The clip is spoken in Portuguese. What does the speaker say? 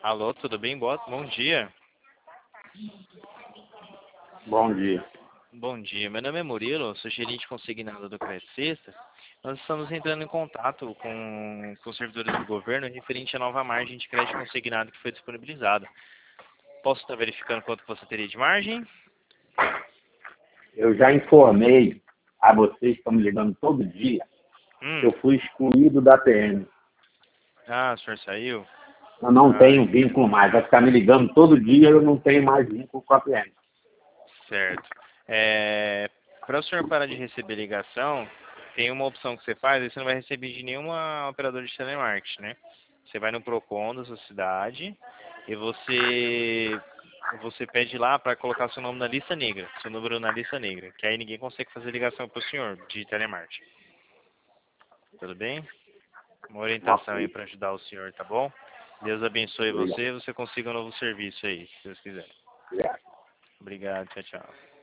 Alô, tudo bem? Bom dia. Bom dia. Bom dia, meu nome é Murilo, sou gerente consignado do Crédito Sexta. Nós estamos entrando em contato com os servidores do governo referente à nova margem de crédito consignado que foi disponibilizada. Posso estar verificando quanto você teria de margem? Eu já informei a vocês que estão me ligando todo dia que eu fui excluído da TN. Ah, o senhor saiu? Eu não tenho vínculo mais. Vai ficar me ligando todo dia, eu não tenho mais vínculo com a TN. Certo. Para o senhor parar de receber ligação, tem uma opção que você faz, aí você não vai receber de nenhuma operadora de telemarketing, né? Você vai no Procon da sua cidade e você pede lá para colocar seu nome na lista negra, seu número na lista negra, que aí ninguém consegue fazer ligação para o senhor de telemarketing. Tudo bem? Uma orientação aí Ok. para ajudar o senhor, tá bom? Deus abençoe Obrigado. você e você consiga um novo serviço aí, se Deus quiser. Obrigado. Obrigado, tchau, tchau.